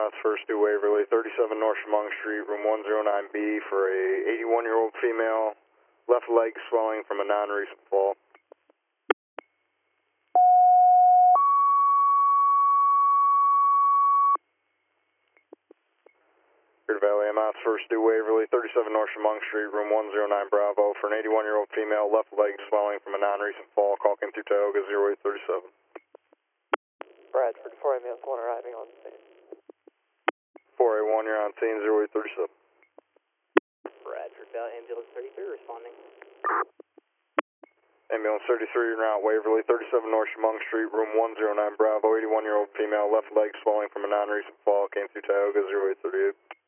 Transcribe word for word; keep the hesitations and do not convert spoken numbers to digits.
Moss First to Waverly, thirty-seven North Chemung Street, room one oh nine B for a eighty-one-year-old female, left leg swelling from a non-recent fall. Valley M S First to Waverly, thirty-seven North Chemung Street, room one oh nine Bravo for an eighty-one-year-old female, left leg swelling from a non-recent fall. Call came through Tioga zero eight three seven. Bradford, four ambulance one arriving on scene. four A one, you're on scene, zero eight three seven. Bradford, Valley ambulance thirty-three responding. Ambulance thirty-three, you're out Waverly, thirty-seven North Chemung Street, room one oh nine Bravo, eighty-one-year-old female, left leg swelling from a non-recent fall. Came through Tioga zero eight three eight.